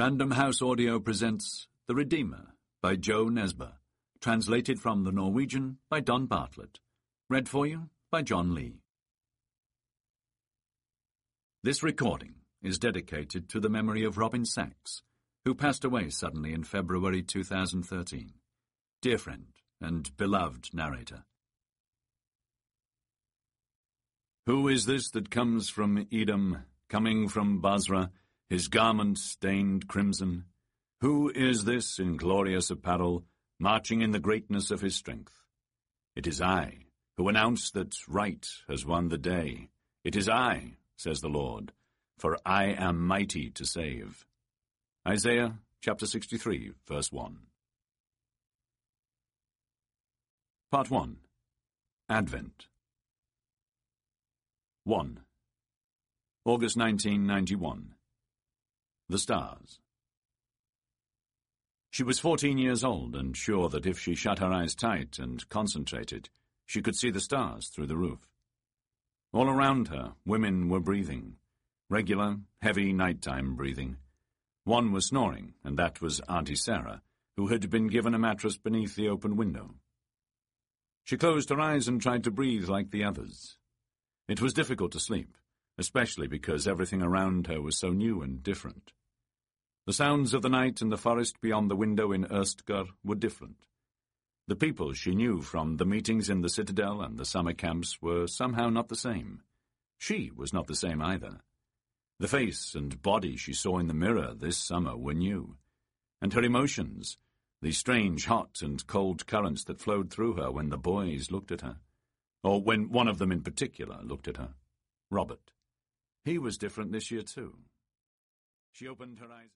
Random House Audio presents The Redeemer by Jo Nesbø, translated from the Norwegian by Don Bartlett, read for you by John Lee. This recording is dedicated to the memory of Robin Sachs, who passed away suddenly in February 2013. Dear friend and beloved narrator. Who is this that comes from Edom, coming from Basra, his garment stained crimson? Who is this in glorious apparel, marching in the greatness of his strength? It is I, who announce that right has won the day. It is I, says the Lord, for I am mighty to save. Isaiah chapter 63, verse 1. Part 1. Advent. 1. August 1991. The Stars. She was 14 years old and sure that if she shut her eyes tight and concentrated, she could see the stars through the roof. All around her, women were breathing. Regular, heavy nighttime breathing. One was snoring, and that was Auntie Sarah, who had been given a mattress beneath the open window. She closed her eyes and tried to breathe like the others. It was difficult to sleep, especially because everything around her was so new and different. The sounds of the night in the forest beyond the window in Østgård were different. The people she knew from the meetings in the citadel and the summer camps were somehow not the same. She was not the same either. The face and body she saw in the mirror this summer were new, and her emotions, the strange hot and cold currents that flowed through her when the boys looked at her, or when one of them in particular looked at her, Robert. He was different this year too. She opened her eyes.